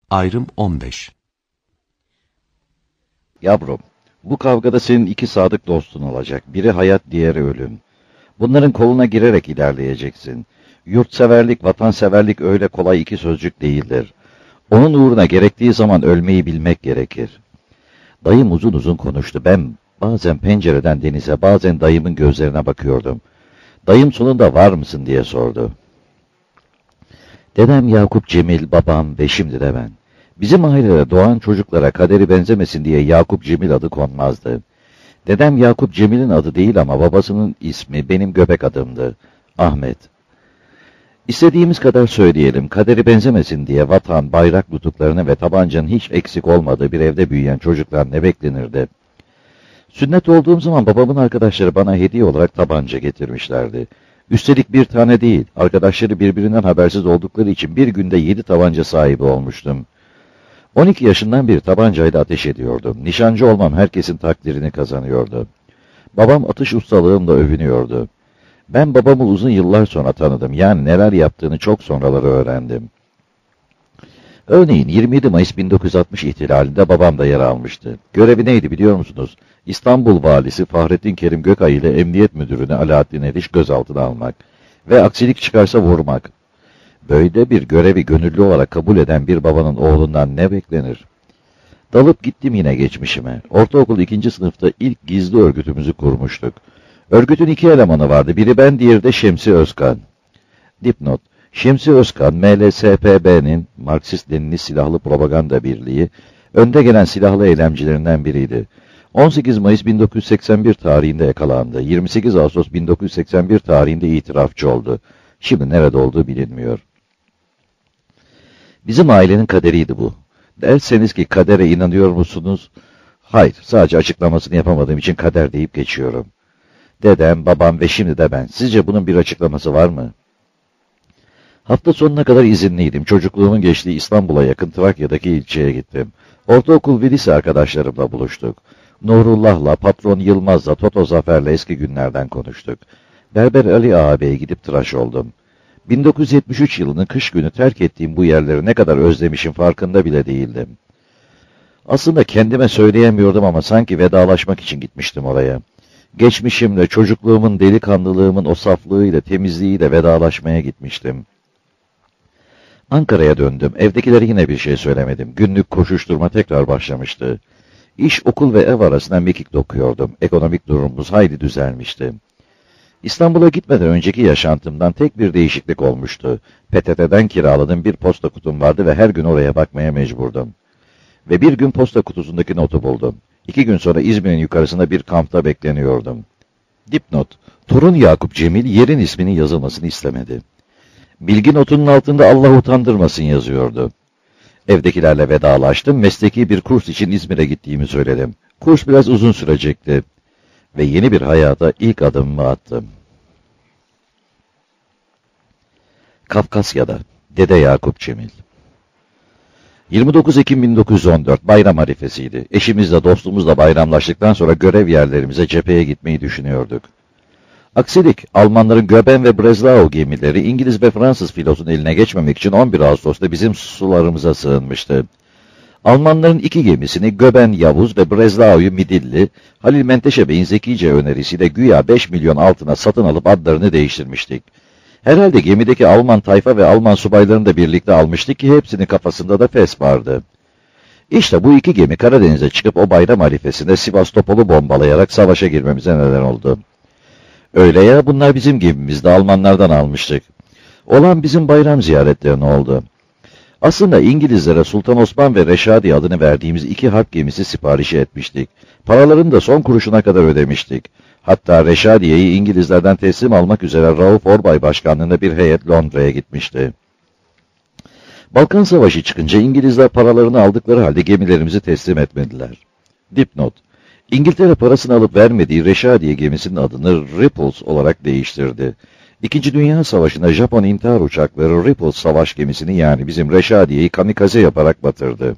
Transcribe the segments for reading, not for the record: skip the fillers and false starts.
Ayrım 15. Yavrum, bu kavgada senin iki sadık dostun olacak. Biri hayat, diğeri ölüm. Bunların koluna girerek ilerleyeceksin. Yurtseverlik, vatanseverlik öyle kolay iki sözcük değildir. Onun uğruna gerektiği zaman ölmeyi bilmek gerekir. Dayım uzun uzun konuştu. Ben bazen pencereden denize, bazen dayımın gözlerine bakıyordum. Dayım sonunda var mısın diye sordu. Dedem Yakup Cemil, babam ve şimdi de ben. Bizim ailede doğan çocuklara kaderi benzemesin diye Yakup Cemil adı konmazdı. Dedem Yakup Cemil'in adı değil ama babasının ismi benim göbek adımdı. Ahmet. İstediğimiz kadar söyleyelim, kaderi benzemesin diye vatan, bayrak tutuklarını ve tabancanın hiç eksik olmadığı bir evde büyüyen çocuklar ne beklenirdi? Sünnet olduğum zaman babamın arkadaşları bana hediye olarak tabanca getirmişlerdi. Üstelik bir tane değil, arkadaşları birbirinden habersiz oldukları için bir günde 7 tabanca sahibi olmuştum. 12 yaşından bir tabancayla ateş ediyordum. Nişancı olmam herkesin takdirini kazanıyordu. Babam atış ustalığımla övünüyordu. Ben babamı uzun yıllar sonra tanıdım. Yani neler yaptığını çok sonraları öğrendim. Örneğin 27 Mayıs 1960 ihtilalinde babam da yer almıştı. Görevi neydi biliyor musunuz? İstanbul Valisi Fahrettin Kerim Gökay ile Emniyet Müdürünü Alaaddin Eriş gözaltına almak ve aksilik çıkarsa vurmak. Böyle bir görevi gönüllü olarak kabul eden bir babanın oğlundan ne beklenir? Dalıp gittim yine geçmişime. Ortaokul 2. sınıfta ilk gizli örgütümüzü kurmuştuk. Örgütün 2 elemanı vardı. Biri ben, diğeri de Şemsi Özkan. Dipnot: Şemsi Özkan, MLSPB'nin Marksist-Leninist Silahlı Propaganda Birliği, önde gelen silahlı eylemcilerinden biriydi. 18 Mayıs 1981 tarihinde yakalandı. 28 Ağustos 1981 tarihinde itirafçı oldu. Şimdi nerede olduğu bilinmiyor. Bizim ailenin kaderiydi bu. Derseniz ki kadere inanıyor musunuz? Hayır, sadece açıklamasını yapamadığım için kader deyip geçiyorum. Dedem, babam ve şimdi de ben. Sizce bunun bir açıklaması var mı? Hafta sonuna kadar izinliydim. Çocukluğumun geçtiği İstanbul'a yakın Trakya'daki ilçeye gittim. Ortaokul ve lise arkadaşlarımla buluştuk. Nurullah'la, Patron Yılmaz'la, Toto Zafer'le eski günlerden konuştuk. Berber Ali ağabeye gidip tıraş oldum. 1973 yılının kış günü terk ettiğim bu yerleri ne kadar özlemişim farkında bile değildim. Aslında kendime söyleyemiyordum ama sanki vedalaşmak için gitmiştim oraya. Geçmişimle, çocukluğumun, delikanlılığımın o saflığıyla, temizliğiyle vedalaşmaya gitmiştim. Ankara'ya döndüm. Evdekilere yine bir şey söylemedim. Günlük koşuşturma tekrar başlamıştı. İş, okul ve ev arasında mekik dokuyordum. Ekonomik durumumuz hayli düzelmişti. İstanbul'a gitmeden önceki yaşantımdan tek bir değişiklik olmuştu. PTT'den kiraladığım bir posta kutum vardı ve her gün oraya bakmaya mecburdum. Ve bir gün posta kutusundaki notu buldum. 2 gün sonra İzmir'in yukarısında bir kampta bekleniyordum. Dipnot: Torun Yakup Cemil yerin isminin yazılmasını istemedi. Bilgi notunun altında Allah utandırmasın yazıyordu. Evdekilerle vedalaştım, mesleki bir kurs için İzmir'e gittiğimi söyledim. Kurs biraz uzun sürecekti. Ve yeni bir hayata ilk adımımı attım. Kafkasya'da Dede Yakup Cemil. 29 Ekim 1914 bayram arifesiydi. Eşimizle dostumuzla bayramlaştıktan sonra görev yerlerimize cepheye gitmeyi düşünüyorduk. Aksilik, Almanların Göben ve Breslau gemileri İngiliz ve Fransız filosunun eline geçmemek için 11 Ağustos'ta bizim sularımıza sığınmıştı. Almanların 2 gemisini Göben Yavuz ve Breslau'yu Midilli, Halil Menteşe Bey'in zekice önerisiyle güya 5 milyon altına satın alıp adlarını değiştirmiştik. Herhalde gemideki Alman tayfa ve Alman subaylarını da birlikte almıştık ki hepsinin kafasında da fes vardı. İşte bu 2 gemi Karadeniz'e çıkıp o bayram arifesinde Sivastopol'u bombalayarak savaşa girmemize neden oldu. Öyle ya, bunlar bizim gemimizde Almanlardan almıştık. Olan bizim bayram ziyaretlerine oldu. Aslında İngilizlere Sultan Osman ve Reşadi adını verdiğimiz 2 harp gemisi siparişi etmiştik. Paralarını da son kuruşuna kadar ödemiştik. Hatta Reşadiye'yi İngilizlerden teslim almak üzere Rauf Orbay başkanlığında bir heyet Londra'ya gitmişti. Balkan Savaşı çıkınca İngilizler paralarını aldıkları halde gemilerimizi teslim etmediler. Dipnot: İngiltere parasını alıp vermediği Reşadiye gemisinin adını Ripples olarak değiştirdi. 2. Dünya Savaşı'nda Japon intihar uçakları Ripples savaş gemisini yani bizim Reşadiye'yi kamikaze yaparak batırdı.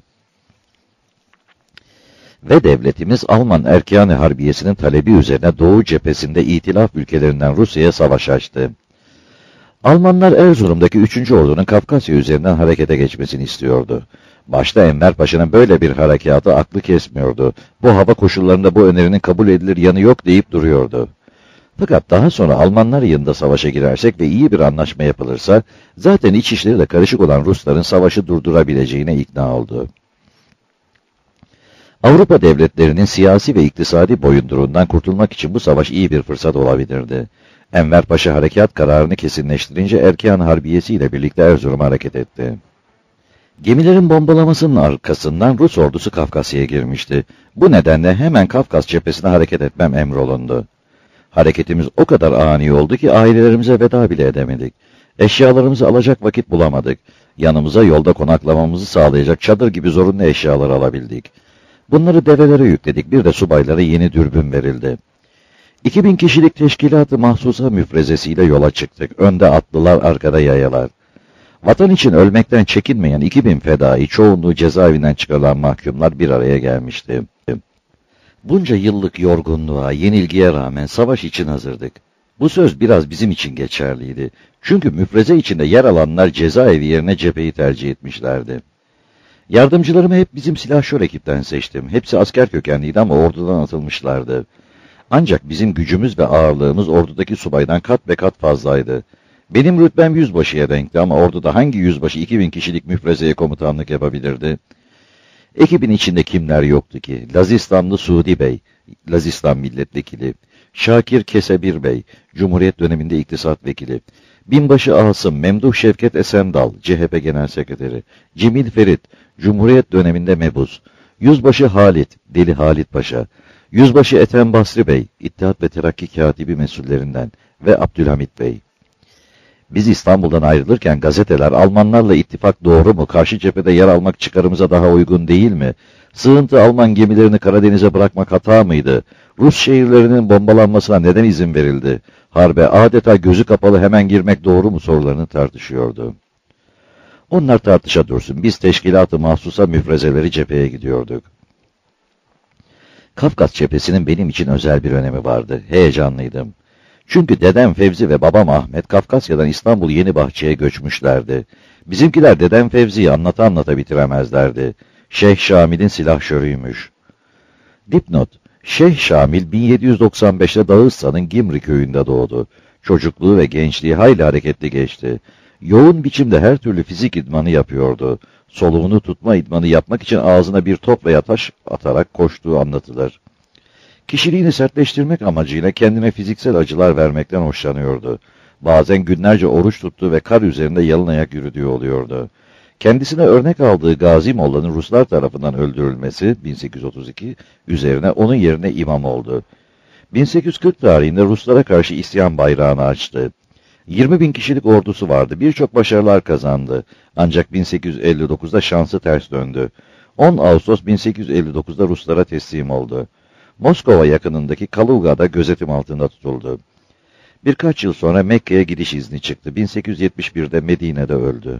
Ve devletimiz Alman Erkâne Harbiyesi'nin talebi üzerine Doğu cephesinde İtilaf ülkelerinden Rusya'ya savaş açtı. Almanlar Erzurum'daki 3. Ordu'nun Kafkasya üzerinden harekete geçmesini istiyordu. Başta Enver Paşa'nın böyle bir harekatı aklı kesmiyordu. Bu hava koşullarında bu önerinin kabul edilir yanı yok deyip duruyordu. Fakat daha sonra Almanlar yanında savaşa girersek ve iyi bir anlaşma yapılırsa, zaten iç işleri de karışık olan Rusların savaşı durdurabileceğine ikna oldu. Avrupa devletlerinin siyasi ve iktisadi boyunduruğundan kurtulmak için bu savaş iyi bir fırsat olabilirdi. Enver Paşa harekat kararını kesinleştirince Erkeğan Harbiyesi ile birlikte Erzurum'a hareket etti. Gemilerin bombalamasının arkasından Rus ordusu Kafkasya'ya girmişti. Bu nedenle hemen Kafkas cephesine hareket etmem emrolundu. Hareketimiz o kadar ani oldu ki ailelerimize veda bile edemedik. Eşyalarımızı alacak vakit bulamadık. Yanımıza yolda konaklamamızı sağlayacak çadır gibi zorunlu eşyalar alabildik. Bunları develere yükledik. Bir de subaylara yeni dürbün verildi. 2000 kişilik teşkilat-ı mahsusa müfrezesiyle yola çıktık. Önde atlılar, arkada yayalar. Vatan için ölmekten çekinmeyen 2000 fedai, çoğunluğu cezaevinden çıkarılan mahkumlar bir araya gelmişti. Bunca yıllık yorgunluğa, yenilgiye rağmen savaş için hazırdık. Bu söz biraz bizim için geçerliydi. Çünkü müfreze içinde yer alanlar cezaevi yerine cepheyi tercih etmişlerdi. Yardımcılarımı hep bizim silahşör ekipten seçtim. Hepsi asker kökenliydi ama ordudan atılmışlardı. Ancak bizim gücümüz ve ağırlığımız ordudaki subaydan kat be kat fazlaydı. Benim rütbem yüzbaşıya denkti ama orduda hangi yüzbaşı 2000 kişilik müfrezeye komutanlık yapabilirdi? Ekibin içinde kimler yoktu ki? Lazistanlı Suudi Bey, Lazistan milletvekili, Şakir Kesebir Bey, Cumhuriyet döneminde iktisat vekili, Binbaşı Asım, Memduh Şevket Esendal, CHP Genel Sekreteri, Cemil Ferit, Cumhuriyet döneminde mebus, Yüzbaşı Halit, Deli Halit Paşa, Yüzbaşı Ethem Basri Bey, İttihat ve Terakki Katibi mesullerinden ve Abdülhamit Bey. Biz İstanbul'dan ayrılırken gazeteler Almanlarla ittifak doğru mu, karşı cephede yer almak çıkarımıza daha uygun değil mi, sığıntı Alman gemilerini Karadeniz'e bırakmak hata mıydı, Rus şehirlerinin bombalanmasına neden izin verildi, harbe adeta gözü kapalı hemen girmek doğru mu sorularını tartışıyordu. Onlar tartışa dursun, biz teşkilat-ı mahsusa müfrezeleri cepheye gidiyorduk. Kafkas cephesinin benim için özel bir önemi vardı, heyecanlıydım. Çünkü dedem Fevzi ve babam Ahmet Kafkasya'dan İstanbul Yenibahçe'ye göçmüşlerdi. Bizimkiler dedem Fevzi'yi anlata bitiremezlerdi. Şeyh Şamil'in silahşörüymüş. Dipnot: Şeyh Şamil 1795'te Dağıstan'ın Gimri köyünde doğdu. Çocukluğu ve gençliği hayli hareketli geçti. Yoğun biçimde her türlü fizik idmanı yapıyordu. Soluğunu tutma idmanı yapmak için ağzına bir top veya taş atarak koştuğu anlatılır. Kişiliğini sertleştirmek amacıyla kendine fiziksel acılar vermekten hoşlanıyordu. Bazen günlerce oruç tuttuğu ve kar üzerinde yalın ayak yürüdüğü oluyordu. Kendisine örnek aldığı Gazi Molla'nın Ruslar tarafından öldürülmesi 1832 üzerine onun yerine imam oldu. 1840 tarihinde Ruslara karşı isyan bayrağını açtı. 20.000 kişilik ordusu vardı. Birçok başarılar kazandı. Ancak 1859'da şansı ters döndü. 10 Ağustos 1859'da Ruslara teslim oldu. Moskova yakınındaki Kaluga'da gözetim altında tutuldu. Birkaç yıl sonra Mekke'ye gidiş izni çıktı. 1871'de Medine'de öldü.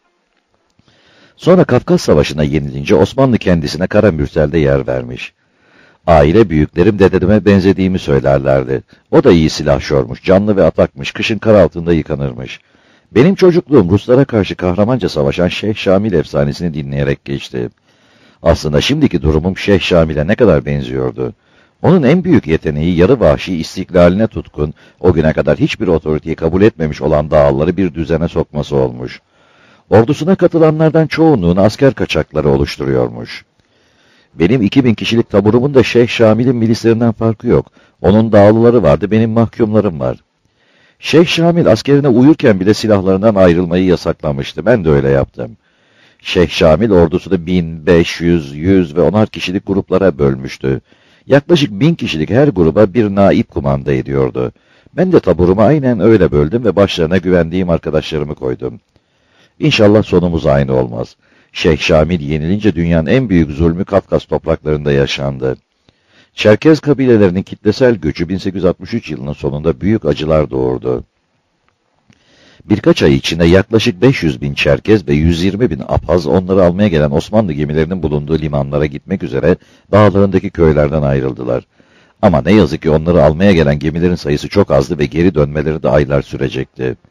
Sonra Kafkas Savaşı'na yenilince Osmanlı kendisine Karamürsel'de yer vermiş. Aile büyüklerim dedeme benzediğimi söylerlerdi. O da iyi silahşörmüş, canlı ve atakmış, kışın kar altında yıkanırmış. Benim çocukluğum Ruslara karşı kahramanca savaşan Şeyh Şamil efsanesini dinleyerek geçti. Aslında şimdiki durumum Şeyh Şamil'e ne kadar benziyordu. Onun en büyük yeteneği yarı vahşi istiklaline tutkun, o güne kadar hiçbir otoriteyi kabul etmemiş olan dağları bir düzene sokması olmuş. Ordusuna katılanlardan çoğunluğunu asker kaçakları oluşturuyormuş. Benim 2000 kişilik taburumun da Şeyh Şamil'in milislerinden farkı yok. Onun dağlıları vardı, benim mahkumlarım var. Şeyh Şamil askerine uyurken bile silahlarından ayrılmayı yasaklamıştı. Ben de öyle yaptım. Şeyh Şamil ordusunu 1000, 500, 100 ve 10'ar kişilik gruplara bölmüştü. Yaklaşık 1000 kişilik her gruba bir naip kumanda ediyordu. Ben de taburumu aynen öyle böldüm ve başlarına güvendiğim arkadaşlarımı koydum. İnşallah sonumuz aynı olmaz. Şeyh Şamil yenilince dünyanın en büyük zulmü Kafkas topraklarında yaşandı. Çerkez kabilelerinin kitlesel göçü 1863 yılının sonunda büyük acılar doğurdu. Birkaç ay içinde yaklaşık 500.000 Çerkez ve 120.000 Apaz onları almaya gelen Osmanlı gemilerinin bulunduğu limanlara gitmek üzere dağlarındaki köylerden ayrıldılar. Ama ne yazık ki onları almaya gelen gemilerin sayısı çok azdı ve geri dönmeleri de aylar sürecekti.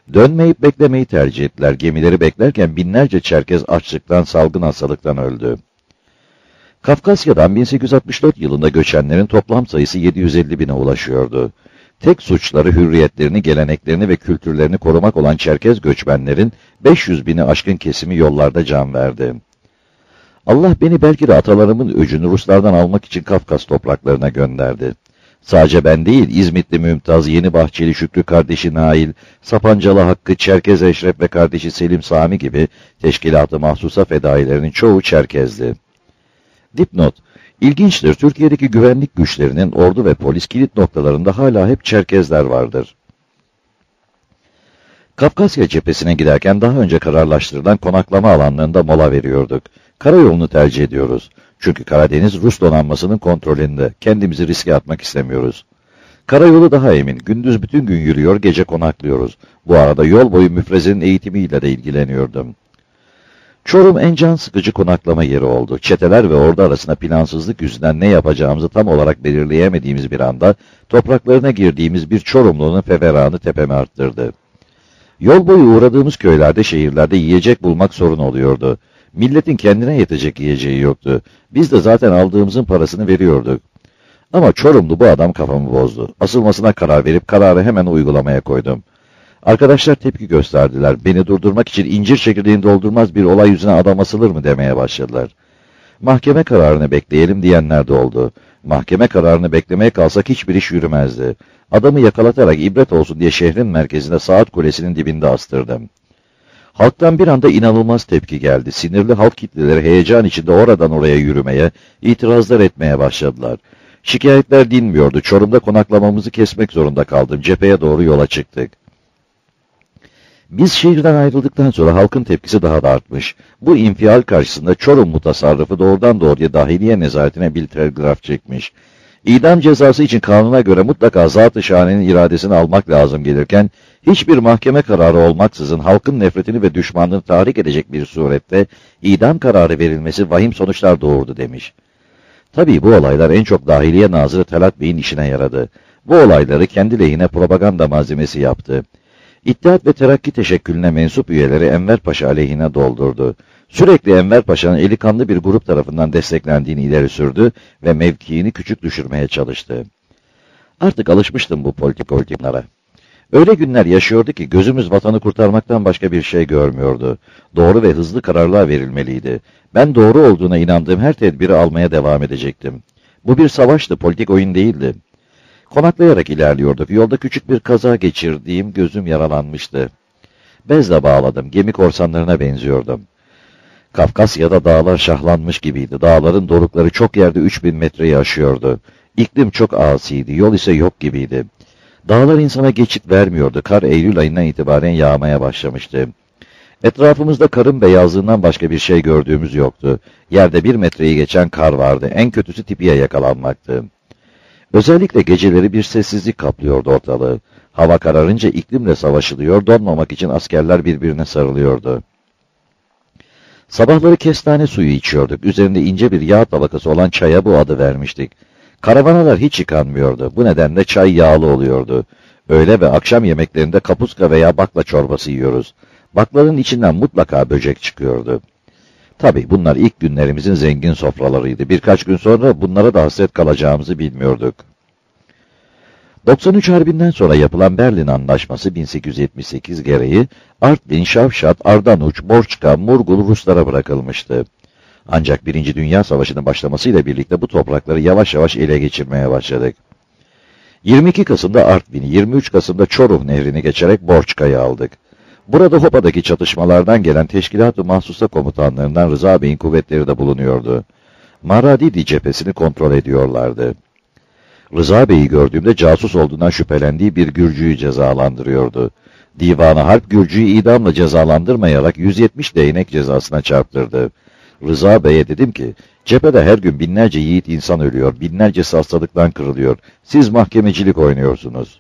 Dönmeyip beklemeyi tercih ettiler. Gemileri beklerken binlerce Çerkez açlıktan, salgın hastalıktan öldü. Kafkasya'dan 1864 yılında göçenlerin toplam sayısı 750 bine ulaşıyordu. Tek suçları hürriyetlerini, geleneklerini ve kültürlerini korumak olan Çerkez göçmenlerin 500 bini aşkın kesimi yollarda can verdi. Allah beni belki de atalarımın öcünü Ruslardan almak için Kafkas topraklarına gönderdi. Sadece ben değil, İzmitli Mümtaz, Yeni Bahçeli Şükrü kardeşi Nail, Sapancalı Hakkı, Çerkez Eşref ve kardeşi Selim Sami gibi teşkilat-ı mahsusa fedailerinin çoğu Çerkez'di. Dipnot: İlginçtir, Türkiye'deki güvenlik güçlerinin ordu ve polis kilit noktalarında hala hep Çerkezler vardır. Kafkasya cephesine giderken daha önce kararlaştırılan konaklama alanlarında mola veriyorduk. Karayolunu tercih ediyoruz. Çünkü Karadeniz Rus donanmasının kontrolünde. Kendimizi riske atmak istemiyoruz. Karayolu daha emin. Gündüz bütün gün yürüyor, gece konaklıyoruz. Bu arada yol boyu müfrezenin eğitimiyle de ilgileniyordum. Çorum en can sıkıcı konaklama yeri oldu. Çeteler ve ordu arasında plansızlık yüzünden ne yapacağımızı tam olarak belirleyemediğimiz bir anda topraklarına girdiğimiz bir Çorumlu'nun feveranı tepeme arttırdı. Yol boyu uğradığımız köylerde, şehirlerde yiyecek bulmak sorun oluyordu. Milletin kendine yetecek yiyeceği yoktu. Biz de zaten aldığımızın parasını veriyorduk. Ama Çorumlu bu adam kafamı bozdu. Asılmasına karar verip kararı hemen uygulamaya koydum. Arkadaşlar tepki gösterdiler. Beni durdurmak için incir çekirdeğini doldurmaz bir olay yüzüne adam asılır mı demeye başladılar. Mahkeme kararını bekleyelim diyenler de oldu. Mahkeme kararını beklemeye kalsak hiçbir iş yürümezdi. Adamı yakalatarak ibret olsun diye şehrin merkezinde saat kulesinin dibinde astırdım. Halktan bir anda inanılmaz tepki geldi. Sinirli halk kitleleri heyecan içinde oradan oraya yürümeye, itirazlar etmeye başladılar. Şikayetler dinmiyordu. Çorum'da konaklamamızı kesmek zorunda kaldım. Cepheye doğru yola çıktık. Biz şehirden ayrıldıktan sonra halkın tepkisi daha da artmış. Bu infial karşısında Çorum mutasarrıfı doğrudan doğruya dahiliye nezaretine bir telgraf çekmiş. İdam cezası için kanuna göre mutlaka zat-ı şanenin iradesini almak lazım gelirken, hiçbir mahkeme kararı olmaksızın halkın nefretini ve düşmanlığını tahrik edecek bir surette idam kararı verilmesi vahim sonuçlar doğurdu demiş. Tabii bu olaylar en çok Dahiliye Nazırı Talat Bey'in işine yaradı. Bu olayları kendi lehine propaganda malzemesi yaptı. İttihat ve Terakki Teşekkülü'ne mensup üyeleri Enver Paşa aleyhine doldurdu. Sürekli Enver Paşa'nın eli kanlı bir grup tarafından desteklendiğini ileri sürdü ve mevkiini küçük düşürmeye çalıştı. Artık alışmıştım bu politik oyunlara. Öyle günler yaşıyordu ki gözümüz vatanı kurtarmaktan başka bir şey görmüyordu. Doğru ve hızlı kararlar verilmeliydi. Ben doğru olduğuna inandığım her tedbiri almaya devam edecektim. Bu bir savaştı, politik oyun değildi. Konaklayarak ilerliyorduk. Yolda küçük bir kaza geçirdiğim gözüm yaralanmıştı. Bezle bağladım. Gemi korsanlarına benziyordum. Kafkasya'da dağlar şahlanmış gibiydi. Dağların dorukları çok yerde 3000 metreyi aşıyordu. İklim çok asiydi. Yol ise yok gibiydi. Dağlar insana geçit vermiyordu. Kar Eylül ayından itibaren yağmaya başlamıştı. Etrafımızda karın beyazlığından başka bir şey gördüğümüz yoktu. Yerde 1 metreyi geçen kar vardı. En kötüsü tipiye yakalanmaktı. Özellikle geceleri bir sessizlik kaplıyordu ortalığı. Hava kararınca iklimle savaşılıyor, donmamak için askerler birbirine sarılıyordu. Sabahları kestane suyu içiyorduk. Üzerinde ince bir yağ tabakası olan çaya bu adı vermiştik. Karavanalar hiç yıkanmıyordu. Bu nedenle çay yağlı oluyordu. Öğle ve akşam yemeklerinde kapuska veya bakla çorbası yiyoruz. Bakların içinden mutlaka böcek çıkıyordu. Tabii bunlar ilk günlerimizin zengin sofralarıydı. Birkaç gün sonra bunlara da hasret kalacağımızı bilmiyorduk. 93 Harbi'nden sonra yapılan Berlin Anlaşması 1878 gereği Artvin, Şavşat, Ardanuç, Borçka, Murgul Ruslara bırakılmıştı. Ancak Birinci Dünya Savaşı'nın başlamasıyla birlikte bu toprakları yavaş yavaş ele geçirmeye başladık. 22 Kasım'da Artvin'i, 23 Kasım'da Çoruh Nehri'ni geçerek Borçka'yı aldık. Burada Hopa'daki çatışmalardan gelen Teşkilat-ı Mahsusa komutanlarından Rıza Bey'in kuvvetleri de bulunuyordu. Maradidi cephesini kontrol ediyorlardı. Rıza Bey'i gördüğümde casus olduğundan şüphelendiği bir Gürcü'yü cezalandırıyordu. Divan-ı Harp Gürcü'yü idamla cezalandırmayarak 170 değnek cezasına çarptırdı. Rıza Bey'e dedim ki, cephede her gün binlerce yiğit insan ölüyor, binlercesi hastalıktan kırılıyor. Siz mahkemecilik oynuyorsunuz.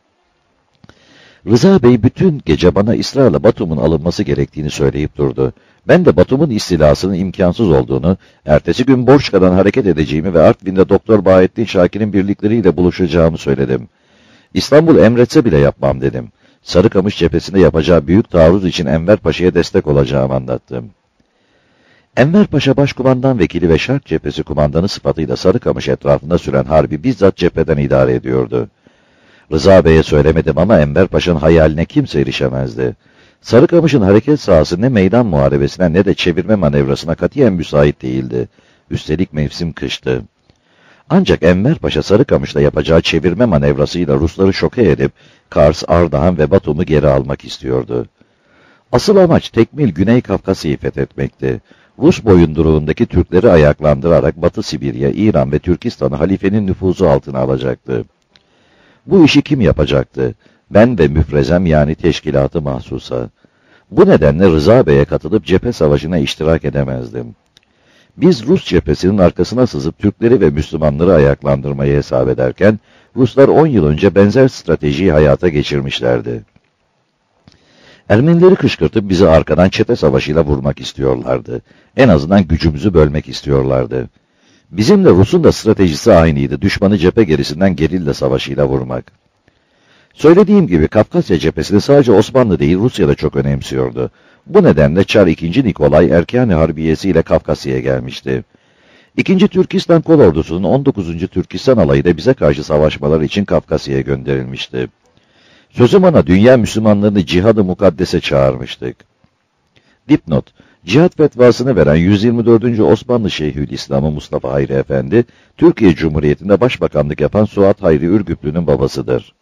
Rıza Bey bütün gece bana ısrarla Batum'un alınması gerektiğini söyleyip durdu. Ben de Batum'un istilasının imkansız olduğunu, ertesi gün Borçka'dan hareket edeceğimi ve Artvin'de Doktor Bahattin Şakir'in birlikleriyle buluşacağımı söyledim. İstanbul emretse bile yapmam dedim. Sarıkamış cephesinde yapacağı büyük taarruz için Enver Paşa'ya destek olacağımı anlattım. Enver Paşa başkumandan vekili ve Şark cephesi kumandanı sıfatıyla Sarıkamış etrafında süren harbi bizzat cepheden idare ediyordu. Rıza Bey'e söylemedim ama Enver Paşa'nın hayaline kimse erişemezdi. Sarıkamış'ın hareket sahası ne meydan muharebesine ne de çevirme manevrasına katiyen müsait değildi. Üstelik mevsim kıştı. Ancak Enver Paşa Sarıkamış'ta yapacağı çevirme manevrasıyla Rusları şoke edip Kars, Ardahan ve Batum'u geri almak istiyordu. Asıl amaç tekmil Güney Kafkasya'yı fethetmekti. Rus boyunduruğundaki Türkleri ayaklandırarak Batı Sibirya, İran ve Türkistan'ı halifenin nüfuzu altına alacaktı. Bu işi kim yapacaktı? Ben ve müfrezem yani teşkilatı mahsusa. Bu nedenle Rıza Bey'e katılıp cephe savaşına iştirak edemezdim. Biz Rus cephesinin arkasına sızıp Türkleri ve Müslümanları ayaklandırmayı hesap ederken, Ruslar 10 yıl önce benzer stratejiyi hayata geçirmişlerdi. Ermenileri kışkırtıp bizi arkadan çete savaşıyla vurmak istiyorlardı. En azından gücümüzü bölmek istiyorlardı. Bizimle Rus'un da stratejisi aynıydı. Düşmanı cephe gerisinden gerilla savaşıyla vurmak. Söylediğim gibi Kafkasya cephesini sadece Osmanlı değil Rusya da çok önemsiyordu. Bu nedenle Çar II. Nikolay Erkani Harbiyesi ile Kafkasya'ya gelmişti. İkinci Türkistan Kolordusu'nun 19. Türkistan alayı da bize karşı savaşmalar için Kafkasya'ya gönderilmişti. Sözüm ona dünya Müslümanlarını cihad-ı mukaddese çağırmıştık. Dipnot, cihat fetvasını veren 124. Osmanlı Şeyhülislam'ı Mustafa Hayri Efendi, Türkiye Cumhuriyeti'nde başbakanlık yapan Suat Hayri Ürgüplü'nün babasıdır.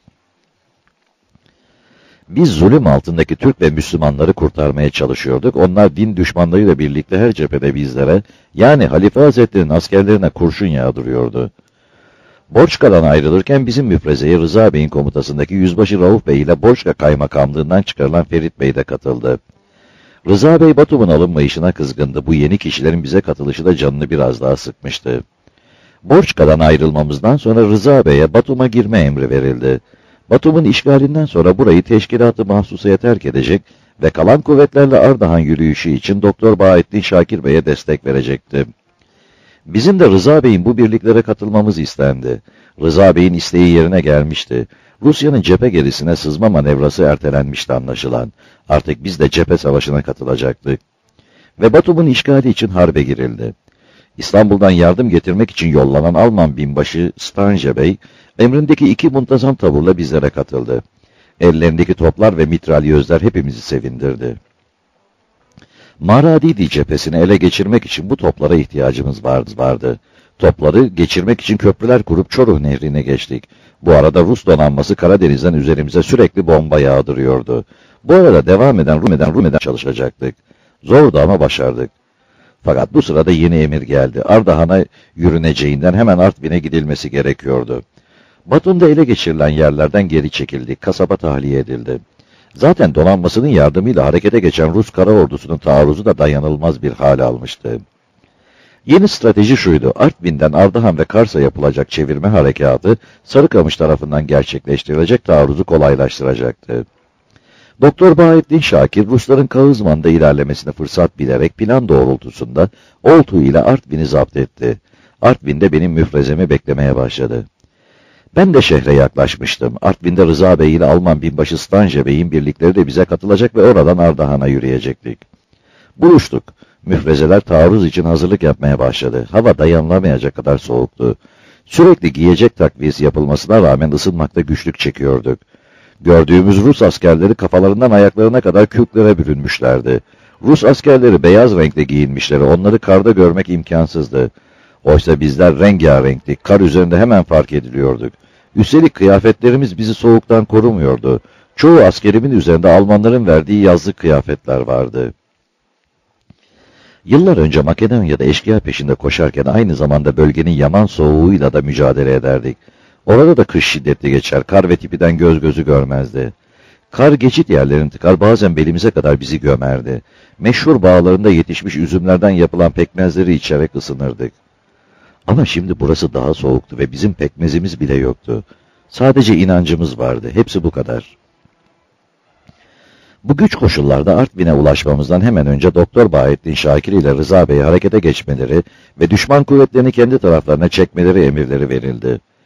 Biz zulüm altındaki Türk ve Müslümanları kurtarmaya çalışıyorduk. Onlar din düşmanlarıyla birlikte her cephede bizlere, yani Halife Hazretleri'nin askerlerine kurşun yağdırıyordu. Borçka'dan ayrılırken bizim müfrezeye Rıza Bey'in komutasındaki Yüzbaşı Rauf Bey ile Borçka Kaymakamlığından çıkarılan Ferit Bey de katıldı. Rıza Bey Batum'un alınmayışına kızgındı. Bu yeni kişilerin bize katılışı da canını biraz daha sıkmıştı. Borçka'dan ayrılmamızdan sonra Rıza Bey'e Batum'a girme emri verildi. Batum'un işgalinden sonra burayı teşkilat-ı mahsusaya terk edecek ve kalan kuvvetlerle Ardahan yürüyüşü için Doktor Bahattin Şakir Bey'e destek verecekti. Bizim de Rıza Bey'in bu birliklere katılmamız istendi. Rıza Bey'in isteği yerine gelmişti. Rusya'nın cephe gerisine sızma manevrası ertelenmişti anlaşılan. Artık biz de cephe savaşına katılacaktık. Ve Batum'un işgali için harbe girildi. İstanbul'dan yardım getirmek için yollanan Alman binbaşı Stanje Bey, emrindeki 2 muntazam taburla bizlere katıldı. Ellerindeki toplar ve mitralyözler hepimizi sevindirdi. Maradidi cephesini ele geçirmek için bu toplara ihtiyacımız vardı. Topları geçirmek için köprüler kurup Çoruh Nehri'ne geçtik. Bu arada Rus donanması Karadeniz'den üzerimize sürekli bomba yağdırıyordu. Bu arada devam eden Rumeden çalışacaktık. Zordu ama başardık. Fakat bu sırada yeni emir geldi. Ardahan'a yürüneceğinden hemen Artvin'e gidilmesi gerekiyordu. Batum'da ele geçirilen yerlerden geri çekildik. Kasaba tahliye edildi. Zaten donanmasının yardımıyla harekete geçen Rus kara ordusunun taarruzu da dayanılmaz bir hal almıştı. Yeni strateji şuydu: Artvin'den Ardahan ve Kars'a yapılacak çevirme harekatı Sarıkamış tarafından gerçekleştirilecek taarruzu kolaylaştıracaktı. Doktor Bahattin Şakir, Rusların Kağızman'da ilerlemesine fırsat bilerek plan doğrultusunda Oltu ile Artvin'i zapt etti. Artvin'de benim müfrezemi beklemeye başladı. Ben de şehre yaklaşmıştım. Artvin'de Rıza Bey ile Alman binbaşı Stanje Bey'in birlikleri de bize katılacak ve oradan Ardahan'a yürüyecektik. Buluştuk. Müfrezeler taarruz için hazırlık yapmaya başladı. Hava dayanılamayacak kadar soğuktu. Sürekli giyecek takviyesi yapılmasına rağmen ısınmakta güçlük çekiyorduk. Gördüğümüz Rus askerleri kafalarından ayaklarına kadar kürklere bürünmüşlerdi. Rus askerleri beyaz renkte giyinmişleri, onları karda görmek imkansızdı. Oysa bizler rengarenktik, kar üzerinde hemen fark ediliyorduk. Üstelik kıyafetlerimiz bizi soğuktan korumuyordu. Çoğu askerimin üzerinde Almanların verdiği yazlık kıyafetler vardı. Yıllar önce Makedonya'da eşkıya peşinde koşarken aynı zamanda bölgenin yaman soğuğuyla da mücadele ederdik. Orada da kış şiddetli geçer, kar ve tipiden göz gözü görmezdi. Kar geçit yerlerini tıkar, bazen belimize kadar bizi gömerdi. Meşhur bağlarında yetişmiş üzümlerden yapılan pekmezleri içerek ısınırdık. Ama şimdi burası daha soğuktu ve bizim pekmezimiz bile yoktu. Sadece inancımız vardı, hepsi bu kadar. Bu güç koşullarda Artvin'e ulaşmamızdan hemen önce Doktor Bahattin Şakir ile Rıza Bey'e harekete geçmeleri ve düşman kuvvetlerini kendi taraflarına çekmeleri emirleri verildi.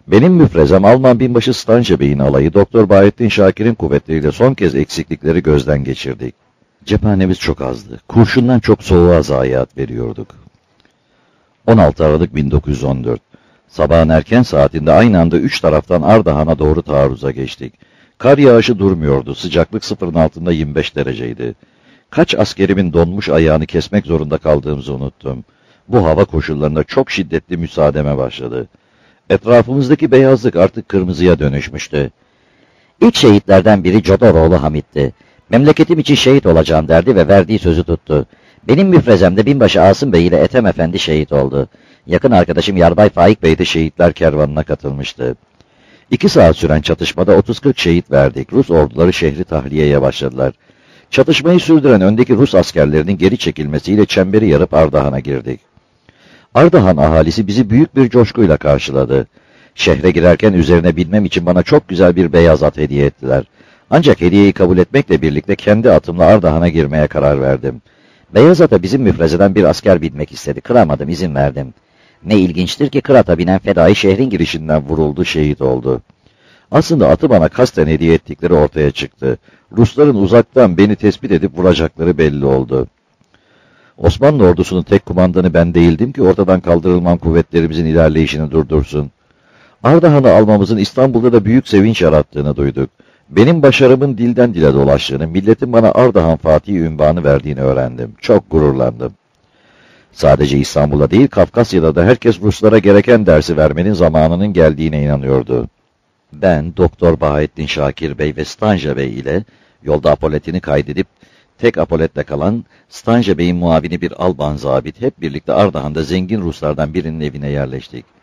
Benim müfrezem Alman binbaşı Stanje Bey'in alayı Doktor Bahattin Şakir'in kuvvetleriyle son kez eksiklikleri gözden geçirdik. Cephanemiz çok azdı. Kurşundan çok soğuğa zayiat veriyorduk. 16 Aralık 1914. Sabahın erken saatinde aynı anda 3 taraftan Ardahan'a doğru taarruza geçtik. Kar yağışı durmuyordu. Sıcaklık sıfırın altında 25 dereceydi. Kaç askerimin donmuş ayağını kesmek zorunda kaldığımızı unuttum. Bu hava koşullarında çok şiddetli müsaademe başladı. Etrafımızdaki beyazlık artık kırmızıya dönüşmüştü. İlk şehitlerden biri Jodoroğlu Hamit'ti. Memleketim için şehit olacağım derdi ve verdiği sözü tuttu. Benim müfrezemde binbaşı Asım Bey ile Ethem Efendi şehit oldu. Yakın arkadaşım Yarbay Faik Bey de şehitler kervanına katılmıştı. 2 saat süren çatışmada 30-40 şehit verdik. Rus orduları şehri tahliyeye başladılar. Çatışmayı sürdüren öndeki Rus askerlerinin geri çekilmesiyle çemberi yarıp Ardahan'a girdik. Ardahan ahalisi bizi büyük bir coşkuyla karşıladı. Şehre girerken üzerine binmem için bana çok güzel bir beyaz at hediye ettiler. Ancak hediyeyi kabul etmekle birlikte kendi atımla Ardahan'a girmeye karar verdim. Beyaz ata bizim müfrezeden bir asker binmek istedi. Kıramadım, izin verdim. Ne ilginçtir ki kırata binen fedai şehrin girişinden vuruldu, şehit oldu. Aslında atı bana kasten hediye ettikleri ortaya çıktı. Rusların uzaktan beni tespit edip vuracakları belli oldu. Osmanlı ordusunun tek kumandanı ben değildim ki ortadan kaldırılmam kuvvetlerimizin ilerleyişini durdursun. Ardahan'ı almamızın İstanbul'da da büyük sevinç yarattığını duyduk. Benim başarımın dilden dile dolaştığını, milletin bana Ardahan Fatih ünvanı verdiğini öğrendim. Çok gururlandım. Sadece İstanbul'da değil, Kafkasya'da da herkes Ruslara gereken dersi vermenin zamanının geldiğine inanıyordu. Ben, Doktor Bahattin Şakir Bey ve Stanje Bey ile yolda apoletini kaydedip, tek apoletle kalan Stanje Bey'in muavini bir Alban zabit hep birlikte Ardahan'da zengin Ruslardan birinin evine yerleştik.